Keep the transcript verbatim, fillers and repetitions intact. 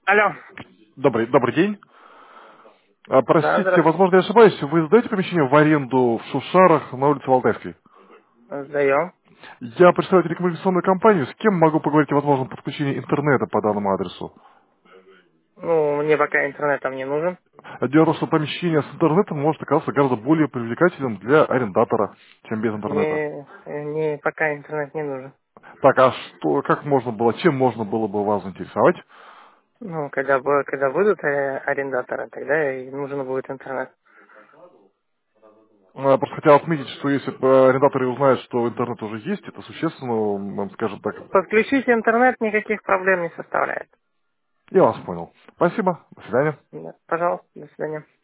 Алло. Добрый, добрый день. А, Да, простите, здравствуйте. возможно, я ошибаюсь, вы сдаете помещение в аренду в Шушарах на улице Валтайской? Сдаем. Я представляю телекоммуникационную компанию. С кем могу поговорить о возможном подключении интернета по данному адресу? Ну, мне пока интернет там не нужен. Дело в том, что помещение с интернетом может оказаться гораздо более привлекательным для арендатора, чем без интернета. Мне, мне пока интернет не нужен. Так, а что, как можно было, чем можно было бы вас заинтересовать? Ну, когда, бу- когда будут э, арендаторы, тогда и нужен будет интернет. Ну, Я просто хотел отметить, что если бы арендаторы узнают, что интернет уже есть, это существенно, м, скажем так. Подключить интернет никаких проблем не составляет. Я вас понял. Спасибо. До свидания. Да, пожалуйста, до свидания.